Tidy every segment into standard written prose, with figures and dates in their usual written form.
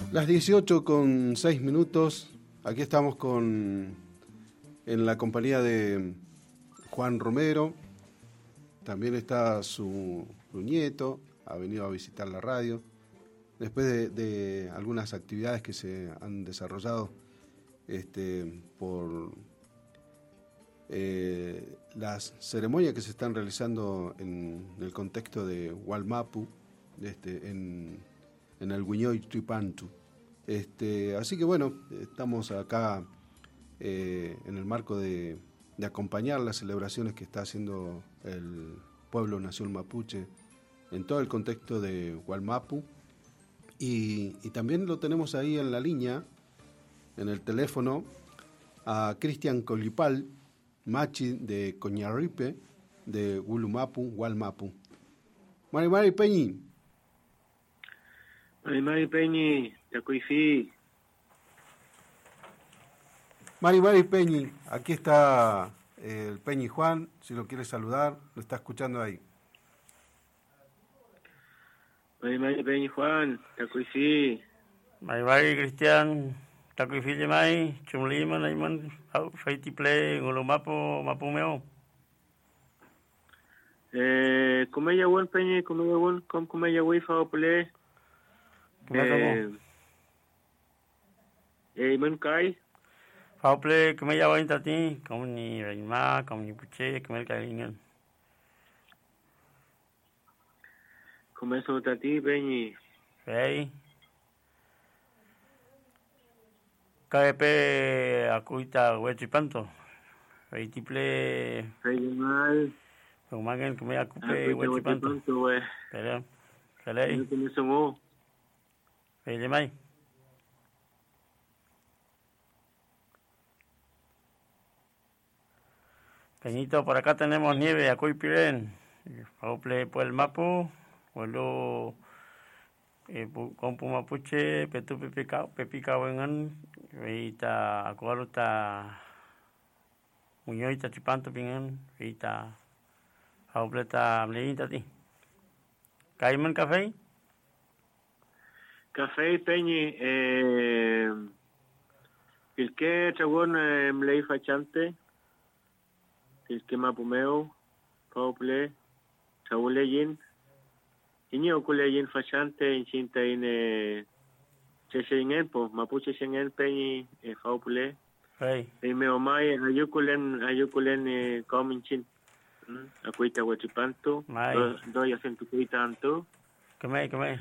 Las 18:06. Aquí estamos en la compañía de Juan Romero. También está su nieto, ha venido a visitar la radio. Después de algunas actividades que se han desarrollado por las ceremonias que se están realizando en el contexto de Hualmapu, en el Guiñoy Tripantu. Así que bueno, estamos acá en el marco de acompañar las celebraciones que está haciendo el pueblo nación mapuche en todo el contexto de Hualmapu, y también lo tenemos ahí en la línea, en el teléfono, a Cristian Colipal, machi de Coñarripe, de Hulumapu, Hualmapu. Mari Peñi. Mari Peñi, Tacuifi. Mari Peñi, aquí está el Peñi Juan, si lo quiere saludar, lo está escuchando ahí. Mari Peñi Juan, Tacuifi. Mari Cristian, Tacuifi de Mai, Chumlima, Naiman, Faitiple, Hulumapu, Mapumeo. Como ella buen Peñi, como ella buen, como ella buen Faople. Mankai. Faople, como ella buen Tati, como ni Reima, como ni Puche, como el Calingan. Como eso Tati, Peñi. Hey. KP Akuita Huechipanto. Faitiple. Mal. Humagen, como ella Kupe Huechipanto. Pero, Salei. No tiene sumo. De Mai. Peñito, por acá tenemos nieve, Acuy Piren. Pauple por el Mapu, vuelo con Pumapuche, Petu Pepica Wengan, Veita Acuaruta Muñoita Chipanto Pingan, Veita Paupleta Mleita Ti. ¿Caiman café? Café Peñi, el que chabón mlei fachante, el que mapumeo, Pauple, Chauleyin, Iño Kuleyin fachante, en Chinta in Chesingen, pues Mapuche Singen Peñi, Pauple, y me omay, ayukulen cominchin, Acuita Huachipanto, doy acento cuitanto. ¿Qué?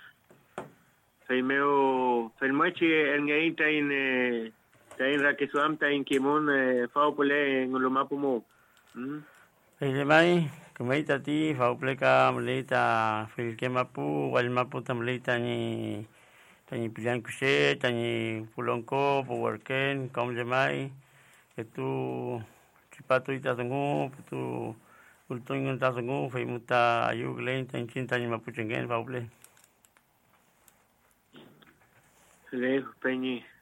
Feimeo, Fermachi, el Ngay Tain Rakisuam, Tain Kimon, Faupole, en Ulumapumo. Feimai, Kumaita Ti, Faupleca, Mlita, Filkemapu, Walmapu, Tamlita, ni Pilan Cuché, Tani Pulonco, Powerken, Comlemai, que tu Chipato y Tazongu, que tu Ultoin Tazongu, Feimuta, Ayuglen, Tan Chintan y Mapuchengen, Fauple. Peñi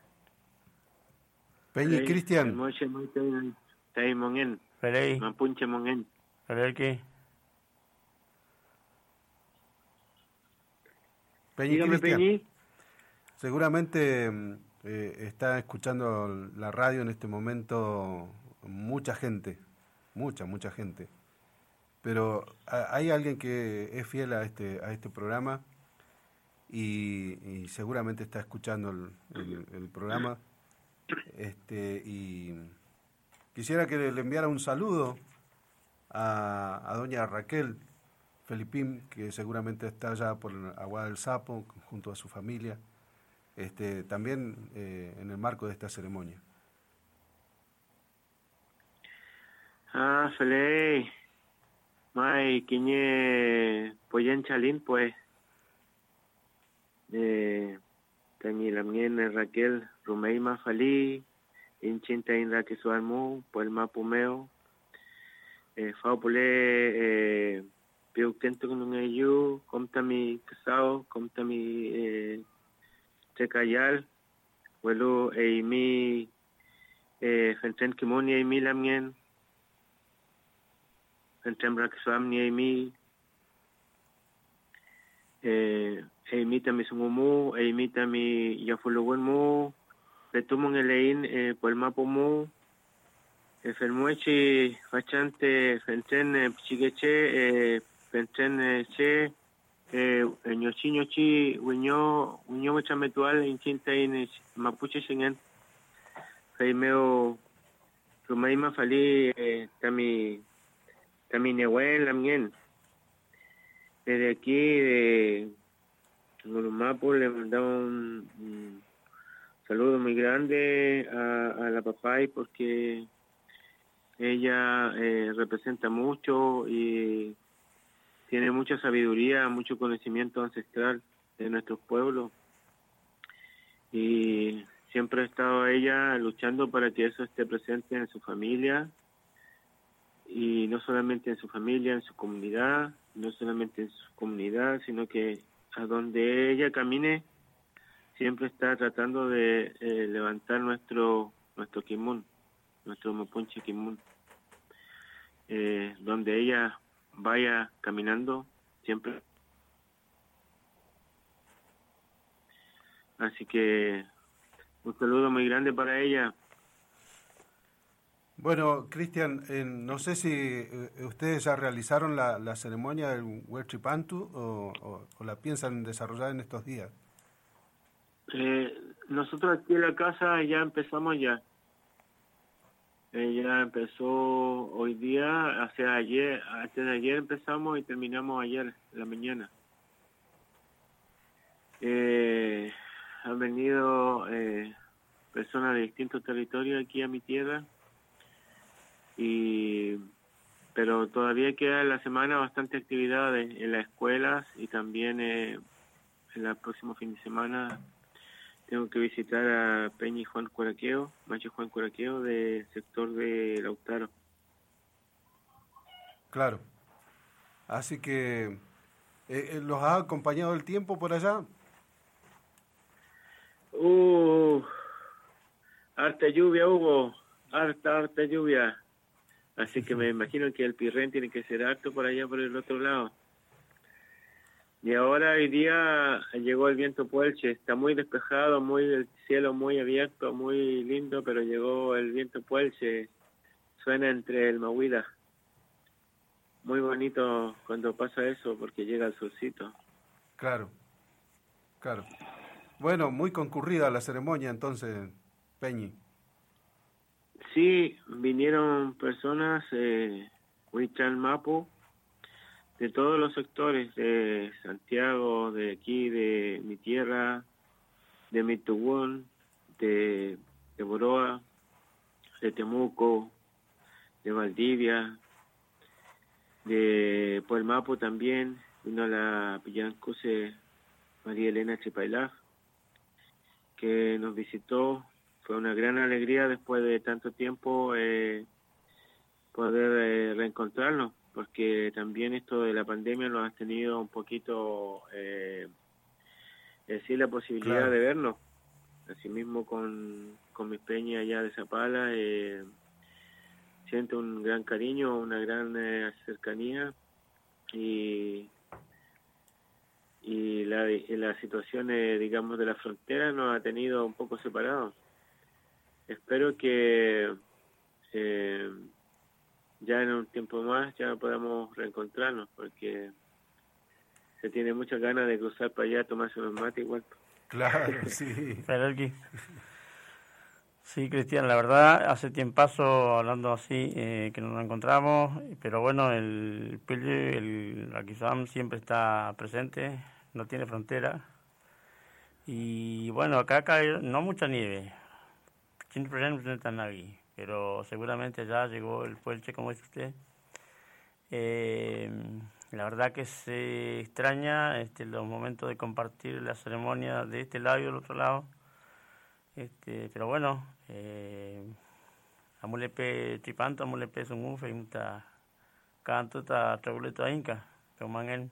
Cristian. Moche Tai Mongen. Pelei. Mapunche Mongen. ¿Pelei qué? Cristian. Seguramente está escuchando la radio en este momento mucha gente, mucha gente. Pero hay alguien que es fiel a este programa y seguramente está escuchando el programa. Y quisiera que le enviara un saludo a doña Raquel Felipín, que seguramente está allá por Agua del Sapo junto a su familia, también en el marco de esta ceremonia. Fele Mai Quiñe Poyen Chalín, pues Tani Lamien Raquel Rumeima Falí, Inchinta Inra Kisualmu, Puelma Pumeo, Faupole, Piuquento con un ayu, Comtami Casao, Comtami Tecayal, Vuelo Eimi, Fenten Kimoni Eimi Lamien, Fenten Rakisuam Ni Eimi, imita mi sungumu, imita mi yafulugun mu, retumon elein Puelmapo mu, Fermuechi, Fachante, Fenten, Pichigeche, Fenten, Che, Ñochi, Ñochi, Uño, Chametual, Inchinta, Mapuche, Xingen, Jaimeo, Rumaima, Fali, Tami Nehuen, Lamien. Desde aquí, de Gurumapo, le mandamos un saludo muy grande a la papay porque ella representa mucho y tiene mucha sabiduría, mucho conocimiento ancestral de nuestros pueblos. Y siempre ha estado ella luchando para que eso esté presente en su familia. Y no solamente en su familia, en su comunidad, no solamente en su comunidad, sino que a donde ella camine, siempre está tratando de levantar nuestro Kimun, nuestro Mapunche Kimun. Donde ella vaya caminando, siempre. Así que un saludo muy grande para ella. Bueno, Cristian, no sé si ustedes ya realizaron la ceremonia del Huerchipantu o la piensan desarrollar en estos días. Nosotros aquí en la casa ya empezamos ya. Ya empezó hoy día, hacia ayer, antes de ayer empezamos y terminamos ayer, en la mañana. Han venido personas de distintos territorios aquí a mi tierra, pero todavía queda en la semana bastante actividad en las escuelas y también en el próximo fin de semana tengo que visitar a Peña y Juan Curaqueo, Macho Juan Curaqueo, del sector de Lautaro. Claro. Así que, ¿los ha acompañado el tiempo por allá? Harta lluvia hubo, harta lluvia. Así que me imagino que el Pirrén tiene que ser harto por allá por el otro lado. Y ahora hoy día llegó el viento Puelche, está muy despejado, el cielo muy abierto, muy lindo, pero llegó el viento Puelche, suena entre el Mahuida. Muy bonito cuando pasa eso porque llega el solcito. Claro. Bueno, muy concurrida la ceremonia entonces, Peñi. Sí, vinieron personas, Huichal Mapu, de todos los sectores, de Santiago, de aquí, de mi tierra, de Mitugún, de Boroa, de Temuco, de Valdivia, de Puelmapo también, vino la Pillancuse María Elena Chepailaj, que nos visitó. Fue una gran alegría después de tanto tiempo poder reencontrarnos, porque también esto de la pandemia nos ha tenido un poquito, sí, la posibilidad Claro. de vernos. Asimismo con mis peñas allá de Zapala, siento un gran cariño, una gran cercanía y la situación, digamos, de la frontera nos ha tenido un poco separados. Espero que ya en un tiempo más ya podamos reencontrarnos, porque se tiene muchas ganas de cruzar para allá a tomarse unos mates igual. Claro, sí. Sí, Cristian, la verdad, hace tiempazo hablando así que no nos encontramos, pero bueno, el Aquisam siempre está presente, no tiene frontera. Y bueno, acá cae no mucha nieve, 100% no está nadie, pero seguramente ya llegó el Puelche, como dice usted. La verdad que se extraña los momentos de compartir la ceremonia de este lado y del otro lado. Pero bueno, amulepe tripanto, amulepe sungufe, muta canto ta trabuleto inca, pero mangen.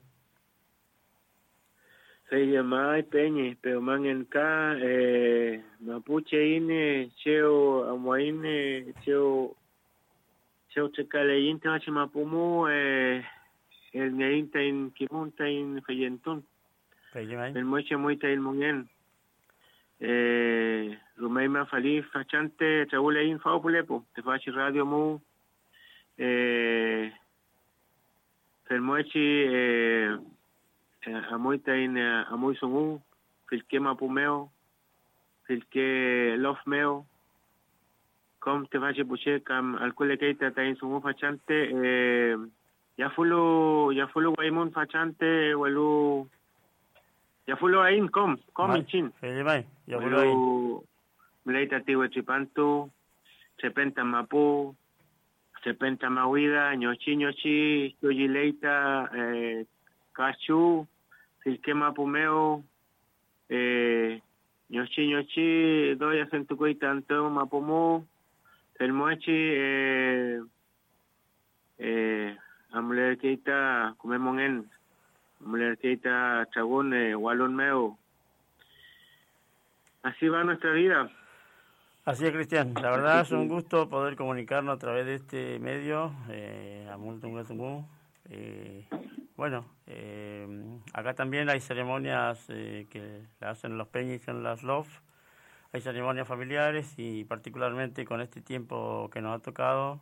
Se llama Peña, pero mangen ka mapuche ine, cheo amuaine, cheo checale inta mapumu, el neinta in kimunta in feyentun. el moche muy tail mongen Rumeima Falí Fachante Trabulein Faupulepo te fachi radio mu el moche amoy tain amoy songu filke mapumeo filke lof meo com te fachi buche cam alcule keita tain songu fachante ya fulo guaimon fachante welu ya fulo ain com chin ya fulo ain mleita tiwe tripantu sepenta mapu sepenta mahuida ñochi yoyileita cachu filke mapumeo ñochi doy acentucoy tanto mapumu el mochi amuler keita kumemongen amuler keita chagón walon meo. Así va nuestra vida. Así es, Cristian. La verdad es un gusto poder comunicarnos a través de este medio. Bueno, acá también hay ceremonias que la hacen los peñis en las LOF. Hay ceremonias familiares y particularmente con este tiempo que nos ha tocado,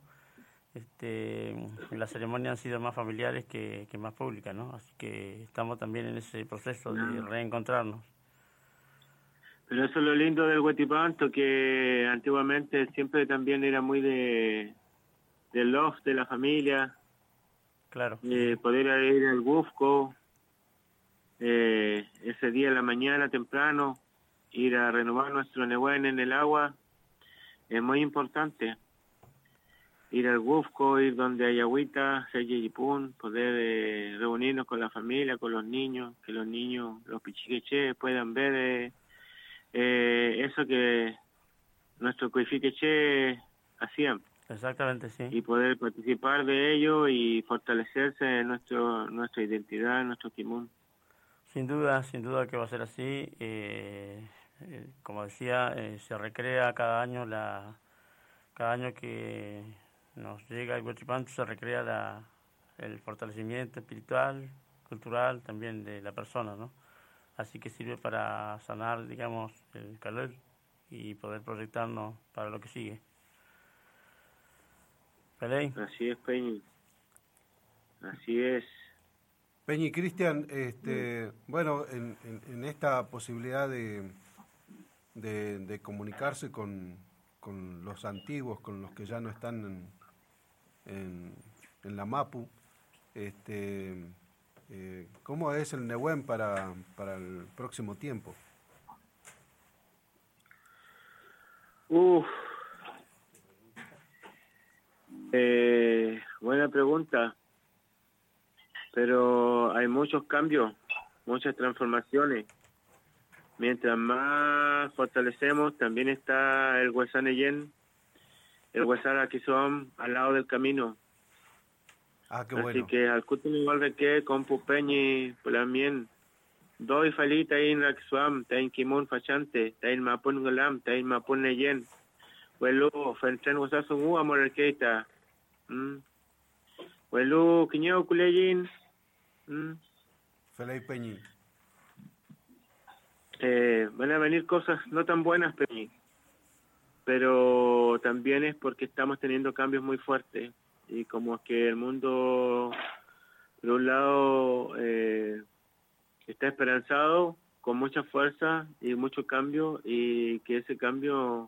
las ceremonias han sido más familiares que más públicas, ¿no? Así que estamos también en ese proceso de reencontrarnos. Pero eso es lo lindo del Huetipanto, que antiguamente siempre también era muy del love de la familia. Claro. Poder ir al Bufco ese día en la mañana temprano, ir a renovar nuestro Nehuen en el agua, es muy importante. Ir al Bufco, ir donde hay agüita, Seyeyipún, poder reunirnos con la familia, con los niños, que los niños, los pichiqueche, puedan ver eso que nuestro coifiqueche hacían. Exactamente, sí. Y poder participar de ello y fortalecerse en nuestra identidad, en nuestro kimun. Sin duda que va a ser así. Como decía, se recrea cada año que nos llega el Huachipanto, se recrea el fortalecimiento espiritual, cultural también de la persona, ¿no? Así que sirve para sanar, digamos, el calor y poder proyectarnos para lo que sigue. ¿Peley? Así es, Peñi. Así es. Peñi, Cristian, bueno, en esta posibilidad de comunicarse con los antiguos, con los que ya no están en la Mapu, ¿cómo es el Nehuen para el próximo tiempo? Buena pregunta, pero hay muchos cambios, muchas transformaciones. Mientras más fortalecemos, también está el Huesaneyen, el Huesara que son al lado del camino. Qué bueno. Así que al Kutun igual que con Pupeñi, Pulamien, Doi Falita in Raxuam, Tain Kimun Fachante, Tain Mapun Galam, Tain Mapun Neyen, Huelu, Fentren Huasasun Amorarqueta, Huelu, Quiñeo Culeyin, Feliz Peñi. Van a venir cosas no tan buenas, Peñi, pero también es porque estamos teniendo cambios muy fuertes. Y como es que el mundo, por un lado, está esperanzado, con mucha fuerza y mucho cambio, y que ese cambio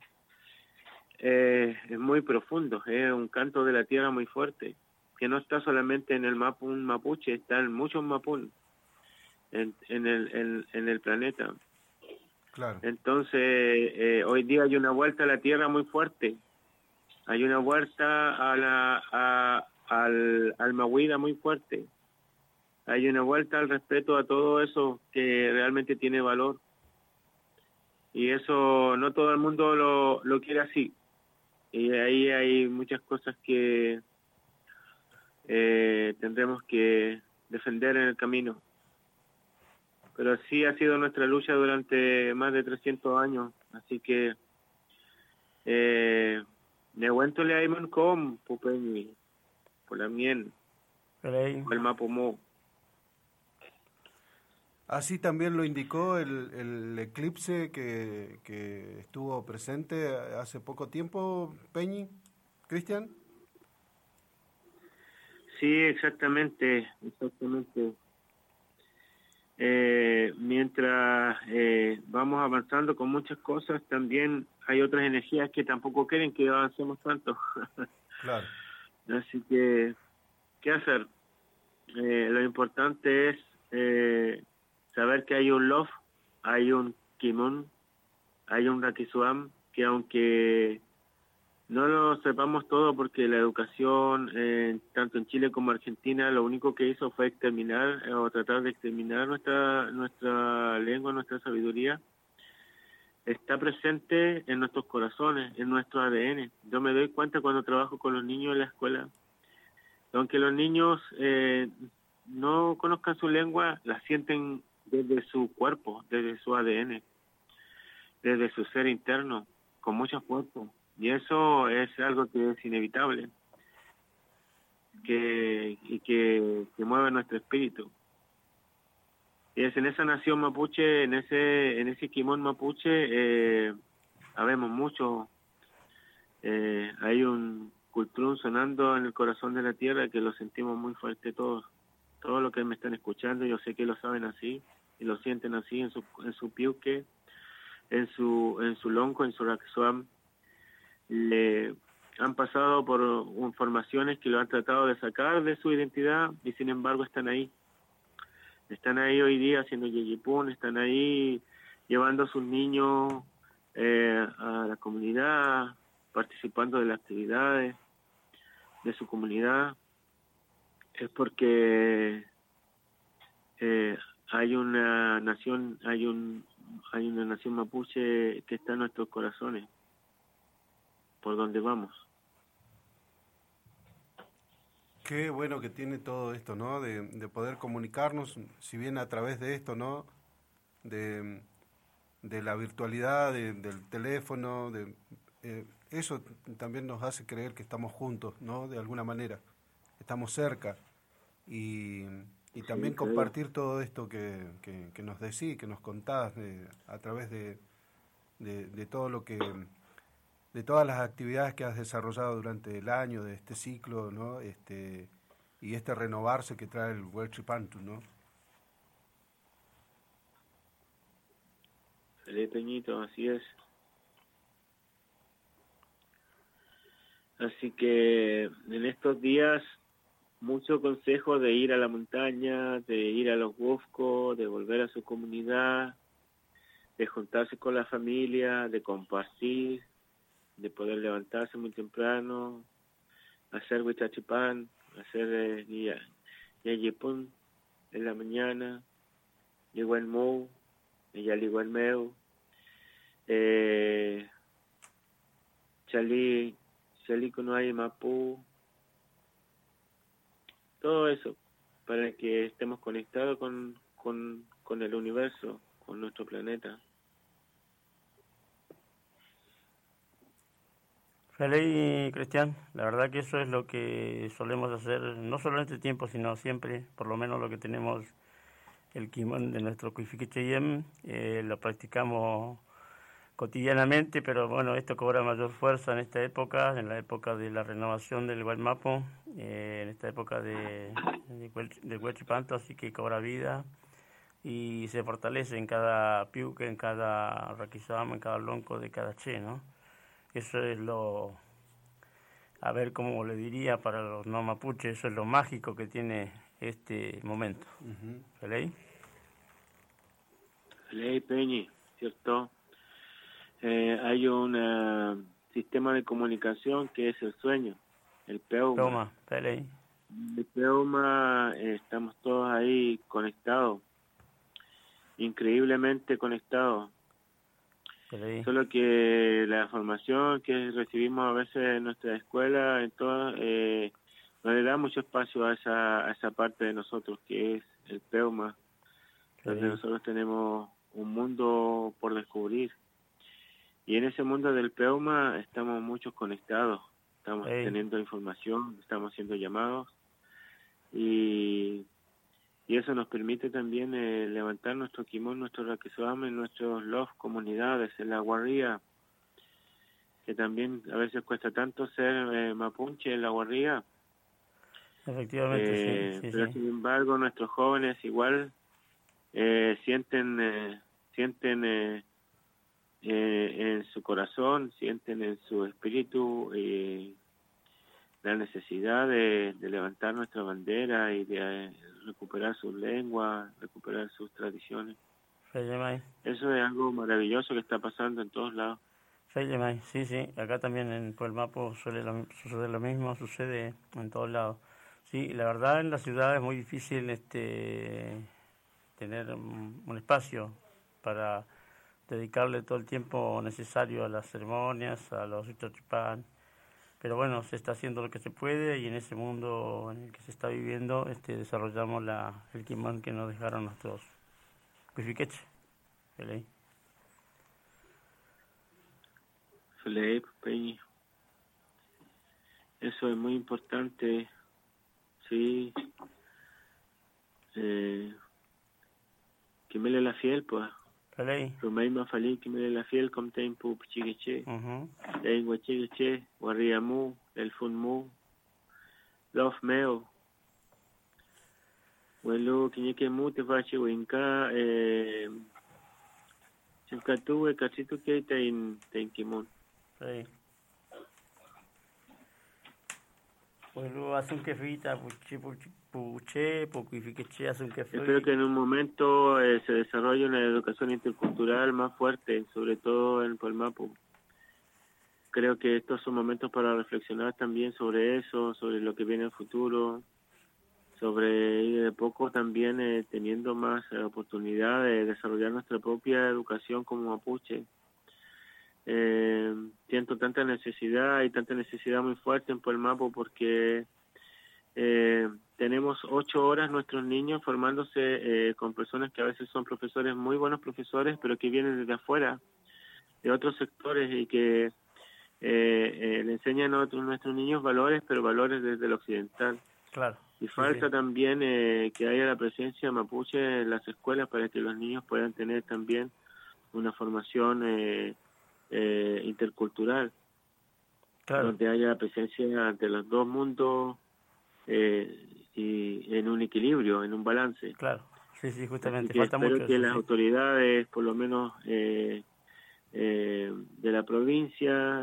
es muy profundo, es un canto de la tierra muy fuerte, que no está solamente en el mapun mapuche, está en muchos mapun en el planeta. Claro. Entonces, hoy día hay una vuelta a la tierra muy fuerte. Hay una vuelta al Mahuida muy fuerte. Hay una vuelta al respeto a todo eso que realmente tiene valor. Y eso no todo el mundo lo quiere así. Y ahí hay muchas cosas que tendremos que defender en el camino. Pero sí ha sido nuestra lucha durante más de 300 años. Así que... Nehuentole Aimon Com, Pupeñi, Pulamien, el Mapomo. Así también lo indicó el eclipse que estuvo presente hace poco tiempo, Peñi, Cristian. Sí, exactamente. Mientras vamos avanzando con muchas cosas, también hay otras energías que tampoco quieren que avancemos tanto. Claro. Así que, ¿qué hacer? Lo importante es saber que hay un Love, hay un Kimun, hay un Rakisuam, que aunque no lo sepamos todo porque la educación, tanto en Chile como en Argentina, lo único que hizo fue exterminar o tratar de exterminar nuestra lengua, nuestra sabiduría, está presente en nuestros corazones, en nuestro ADN. Yo me doy cuenta cuando trabajo con los niños en la escuela, aunque los niños no conozcan su lengua, la sienten desde su cuerpo, desde su ADN, desde su ser interno, con mucho fuerza. Y eso es algo que es inevitable, que mueve nuestro espíritu. Y es en esa nación mapuche, en ese Kimón mapuche, habemos mucho. Hay un cultrún sonando en el corazón de la tierra que lo sentimos muy fuerte todos. Todos los que me están escuchando, yo sé que lo saben así y lo sienten así en su piuque, en su lonco, en su raxuam. Le han pasado por formaciones que lo han tratado de sacar de su identidad y sin embargo están ahí. Están ahí hoy día haciendo yeyipún, están ahí llevando a sus niños a la comunidad, participando de las actividades de su comunidad. Es porque hay una nación, hay una nación mapuche que está en nuestros corazones, por donde vamos. Qué bueno que tiene todo esto, ¿no? De poder comunicarnos, si bien a través de esto, ¿no? De la virtualidad, del teléfono, eso también nos hace creer que estamos juntos, ¿no? De alguna manera, estamos cerca. Y también Sí, compartir todo esto que nos decís, que nos contás a través de todo lo que, de todas las actividades que has desarrollado durante el año, de este ciclo, ¿no? Y este renovarse que trae el Huelchipantu, ¿no? Felipe Peñito, así es. Así que en estos días, mucho consejo de ir a la montaña, de ir a los boscos, de volver a su comunidad, de juntarse con la familia, de compartir, de poder levantarse muy temprano, hacer huitachipán, hacer yayipún en la mañana, igual mou, igual meu, Chalí no hay Mapú, todo eso, para que estemos conectados con el universo, con nuestro planeta. Feliz, Cristian, la verdad que eso es lo que solemos hacer, no solo en este tiempo, sino siempre, por lo menos lo que tenemos el kimón de nuestro Kuifikicheyem, lo practicamos cotidianamente, pero bueno, esto cobra mayor fuerza en esta época, en la época de la renovación del Guaymapo, en esta época de Huachipanto, así que cobra vida y se fortalece en cada piuque, en cada raquizama, en cada lonco de cada che, ¿no? Eso es lo, a ver cómo le diría para los no mapuches, eso es lo mágico que tiene este momento. ¿Feliz? Feliz Peñi, ¿cierto? Hay un sistema de comunicación que es el sueño, el peuma. Feliz. El peuma, estamos todos ahí conectados, increíblemente conectados. Solo que la formación que recibimos a veces en nuestra escuela, en todas, no le da mucho espacio a esa parte de nosotros que es el peuma, donde nosotros tenemos un mundo por descubrir. Y en ese mundo del peuma estamos muchos conectados, estamos teniendo información, estamos siendo llamados y y eso nos permite también levantar nuestro kimón, nuestro raquizuame, nuestros los comunidades, en la guarría, que también a veces cuesta tanto ser mapuche en la guarría. Efectivamente, sí, Pero sí. sin embargo nuestros jóvenes igual sienten en su corazón, sienten en su espíritu la necesidad de levantar nuestra bandera y de recuperar sus lenguas, recuperar sus tradiciones. Eso es algo maravilloso que está pasando en todos lados. Sí, sí, acá también en Puelmapo sucede lo mismo, sucede en todos lados. Sí, la verdad en la ciudad es muy difícil tener un espacio para dedicarle todo el tiempo necesario a las ceremonias, a los Ixtochipán. Pero bueno, se está haciendo lo que se puede y en ese mundo en el que se está viviendo desarrollamos el kimón que nos dejaron nuestros cuifiqueches. Peñi. Eso es muy importante, sí. Que me le la fiel, pues. Rumay mafali que me le la fiel como tempo pichigeche. Lengua chigeche, guarriamu, el funmu, love meo. Bueno, que mu te fache winka, chimkatu, cachito que te kimon. Bueno, hace un kefita, puche, poquifiqueche, hace un kefita. Espero que en un momento se desarrolle una educación intercultural más fuerte, sobre todo en Puelmapo. Creo que estos son momentos para reflexionar también sobre eso, sobre lo que viene en el futuro, sobre ir de poco también teniendo más oportunidad de desarrollar nuestra propia educación como mapuche. Siento tanta necesidad muy fuerte en Puelmapo porque tenemos 8 horas nuestros niños formándose con personas que a veces son profesores, muy buenos profesores, pero que vienen desde afuera, de otros sectores y que le enseñan a nuestros niños valores, pero valores desde el occidental. Claro. Y falta también que haya la presencia mapuche en las escuelas para que los niños puedan tener también una formación intercultural, donde haya presencia de los dos mundos y en un equilibrio, en un balance. Claro, sí, justamente. Falta mucho. Espero que las autoridades, por lo menos de la provincia,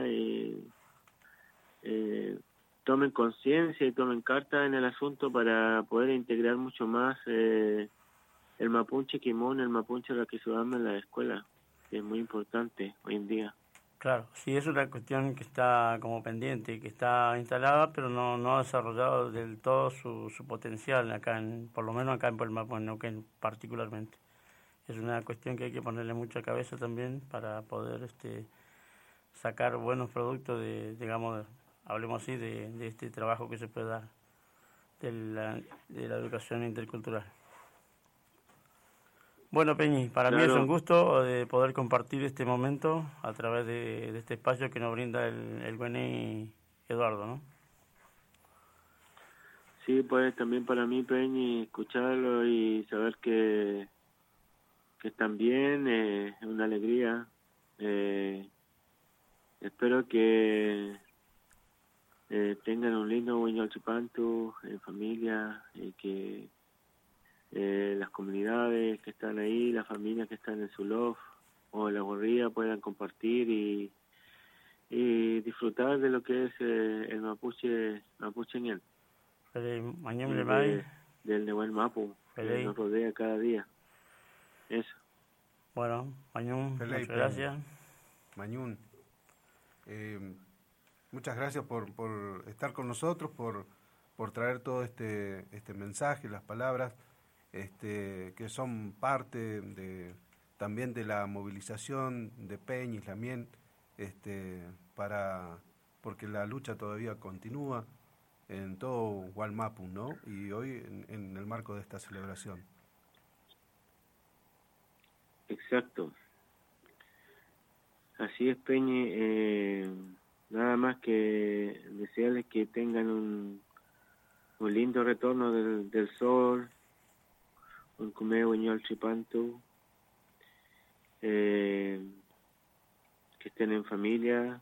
tomen conciencia y tomen carta en el asunto para poder integrar mucho más el mapuche kimón, el mapuche raquizuame en la escuela, que es muy importante hoy en día. Claro, sí, es una cuestión que está como pendiente, que está instalada, pero no ha desarrollado del todo su potencial acá, por lo menos acá en Puelmapo, en Neuquén particularmente. Es una cuestión que hay que ponerle mucha cabeza también para poder sacar buenos productos digamos, hablemos así, de este trabajo que se puede dar de la educación intercultural. Bueno, Peñi, para mí es un gusto de poder compartir este momento a través de este espacio que nos brinda el Güené Eduardo, ¿no? Sí, pues también para mí, Peñi, escucharlo y saber que están bien, es una alegría. Espero que tengan un lindo Huiñol Chupantu en familia y que las comunidades que están ahí, las familias que están en su lof o en la guarría puedan compartir y disfrutar de lo que es el mapucheñol. Del Nehuel Mapu, que nos rodea cada día. Eso. Bueno, Mañún, muchas gracias. Mañún, muchas gracias por estar con nosotros, por traer todo este mensaje, las palabras que son parte también de la movilización de Peñi, Lamien, porque la lucha todavía continúa en todo Hualmapu, ¿no? Y hoy en el marco de esta celebración. Exacto. Así es, Peñi. Nada más que desearles que tengan un lindo retorno del sol, un comeo Guiñol Chipantu, que estén en familia,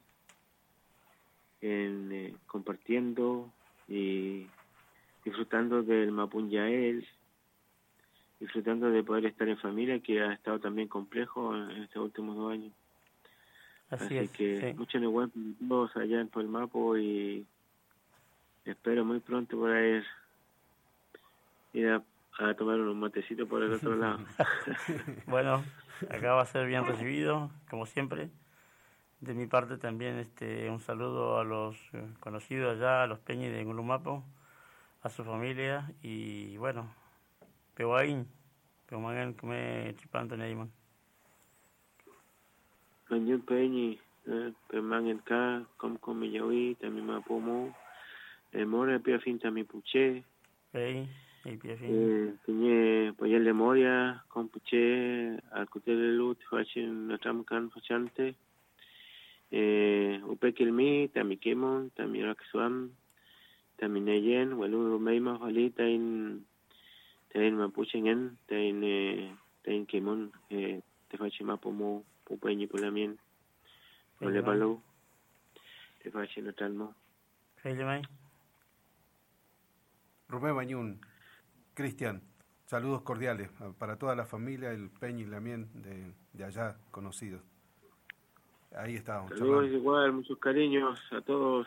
compartiendo y disfrutando del Mapunyael, disfrutando de poder estar en familia, que ha estado también complejo en estos últimos 2 años. Así que sí. mucho buen para todos allá en Polmapo y espero muy pronto poder ir a tomar unos matecitos por el otro lado. Bueno, acá va a ser bien recibido, como siempre. De mi parte también un saludo a los conocidos allá, a los peñis de Ngulumapo, a su familia y bueno, Pehuaín, Pehumangan, Come Chipanto Neyman. Manjun Peñi, Pemangen Ka, Come Yawi, también Mapomo, Mora Piafin también Puché, Piñe Poyel de Moria, con Puché, Alcutel Lut, Fachin Natramkan Fachante, Upekilmi, también Kemon, también Raksuam, también Neyen, Waluru Meima, Valita in Mapuchengen, Tain Kemon, te Fachin Mapomo, Pupeñi Pulamien, Olevalo, te Fachin Natalmo. Rubén Bañún, Cristian, saludos cordiales para toda la familia, el Peñi y Lamien de allá conocidos. Ahí estábamos. Saludos igual, muchos cariños a todos.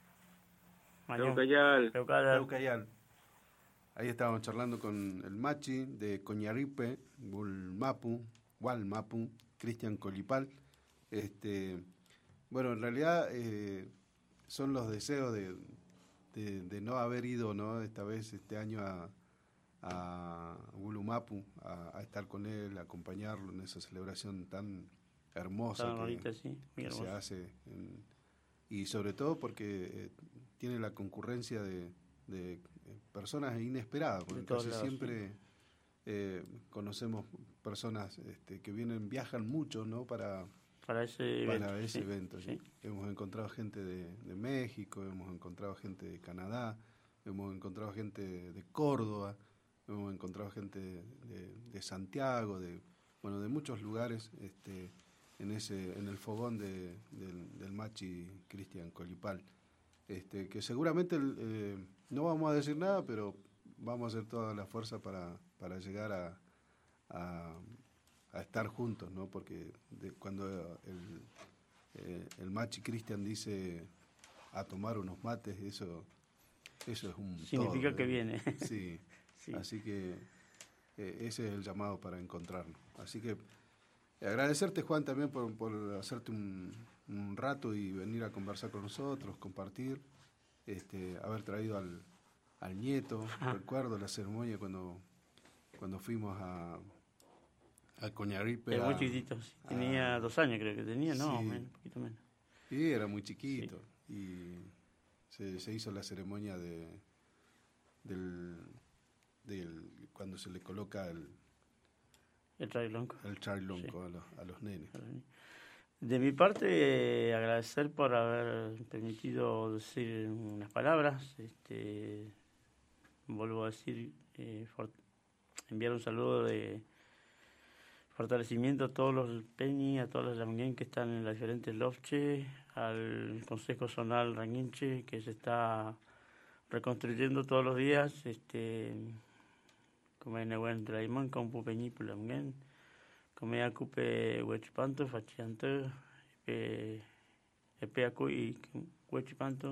Peucayal. Ahí estábamos charlando con el Machi de Coñaripe, Walmapu, Cristian Colipal. Bueno, en realidad son los deseos de no haber ido, ¿no? Esta vez, este año a Wulumapu, a estar con él, a acompañarlo en esa celebración tan hermosa que se hace. Y sobre todo porque tiene la concurrencia de personas inesperadas, porque casi siempre conocemos personas que viajan mucho, ¿no? para ese evento. Sí. Hemos encontrado gente de México, hemos encontrado gente de Canadá, hemos encontrado gente de Córdoba, hemos encontrado gente de Santiago, de muchos lugares en el fogón del Machi Cristian Colipal. Que seguramente no vamos a decir nada, pero vamos a hacer toda la fuerza para llegar a estar juntos, ¿no? Porque cuando el Machi Cristian dice a tomar unos mates, eso es un significa todo, que viene. Sí. Sí. Así que ese es el llamado para encontrarnos. Así que agradecerte, Juan, también por hacerte un rato y venir a conversar con nosotros, compartir, haber traído al nieto. Recuerdo la ceremonia cuando fuimos a Coñaripe. Era muy chiquitito, tenía 2 años creo que tenía, no, sí. Un poquito menos. Sí, era muy chiquito. Sí. Y se hizo la ceremonia del cuando se le coloca el charilonco a los nenes. De mi parte, agradecer por haber permitido decir unas palabras. Vuelvo a decir, enviar un saludo de fortalecimiento a todos los peñi, a todos los lamien que están en las diferentes lofches, al Consejo Zonal Ranguinche, que se está reconstruyendo todos los días, como en el Traimán, con Pupeñi Pulamien, como ya Cupe Huechipanto, Fachianto, Epeacu y Huechipanto.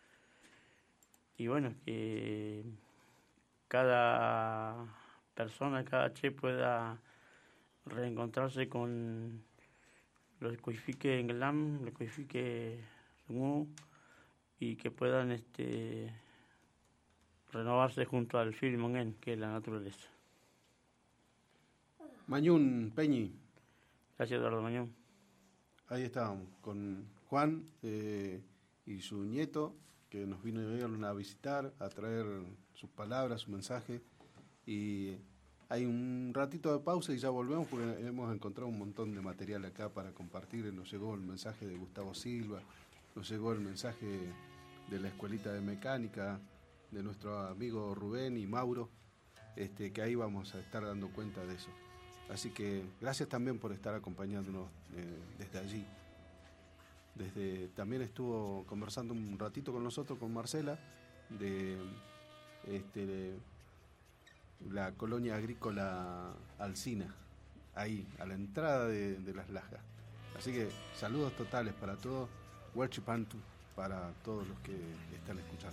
Y bueno, que cada persona, cada che pueda reencontrarse con lo que codifique en Glam, lo que codifique Sungu, y que puedan renovarse junto al Filmongen, que es la naturaleza. Mañún, Peñi. Gracias, Eduardo Mañún. Ahí estábamos, con Juan y su nieto, que nos vino a visitar, a traer sus palabras, su mensaje. Y hay un ratito de pausa y ya volvemos, porque hemos encontrado un montón de material acá para compartir. Nos llegó el mensaje de Gustavo Silva, nos llegó el mensaje de la Escuelita de Mecánica, de nuestro amigo Rubén y Mauro. que ahí vamos a estar dando cuenta de eso. Así que gracias también por estar acompañándonos desde allí. También estuvo conversando un ratito con nosotros, con Marcela, de la colonia agrícola Alsina, ahí, a la entrada de Las Lajas. Así que saludos totales para todos, Huachipantu, para todos los que están escuchando.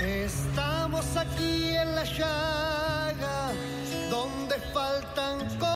Estamos aquí en la llaga, donde faltan